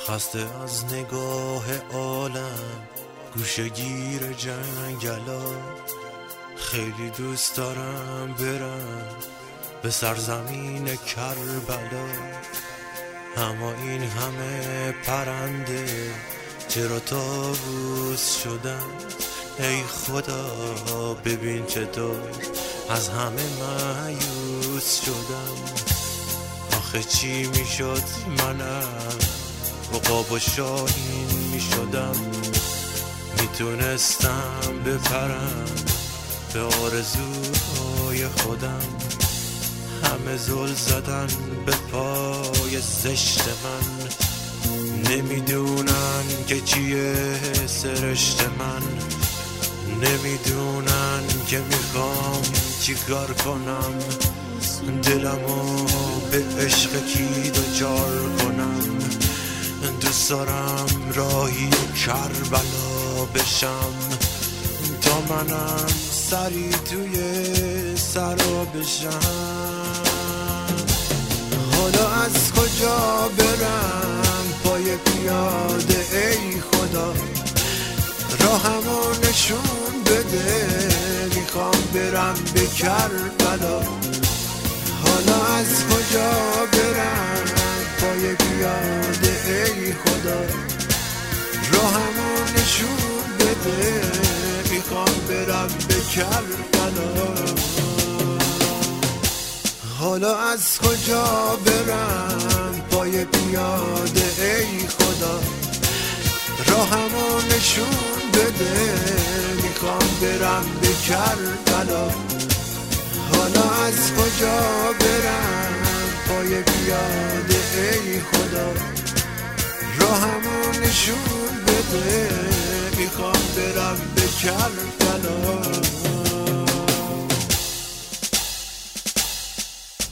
خسته از نگاه عالم گوشه گیر جنگلات، خیلی دوست دارم برم به سرزمین کربلا، اما این همه پرنده چرا طاووس شدن؟ ای خدا ببین چطور از همه مایوس شدم. آخه چی میشد منم عقاب و شاهین میشدم، میتونستم بپرم به آرزوهای خودم. همه زل زدن به پای زشت من، نمیدونن که چیه سرشت من، نمیدونن که میخوام چیکار کنم، دلمو به عشق کی دوچار کنم. دوست دارم راهی کربلا بشم تا منم سری توی سرا بشم. حالا از کجا برم پای پیاده ای خدا، راهمو نشون بده میخوام برم به کربلا. حالا از کجا برم پای پیاده ای خدا، راهمو نشون بده میخوام برم به کربلا. حالا از کجا برم پای پیاده ای خدا، راهمو نشون بده میخوام برم به کربلا. حالا از کجا برم پای پیاده ای خدا، راهمو نشون بده میخوام برم به کربلا.